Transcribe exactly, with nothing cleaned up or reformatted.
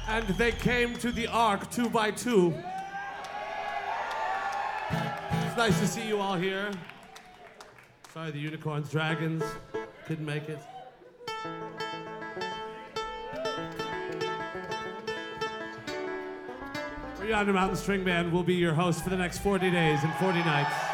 And they came to the Ark two by two. It's nice to see you all here. Sorry, the Unicorns, Dragons couldn't make it. We're Yonder Mountain String Band. We'll be your host for the next forty days and forty nights.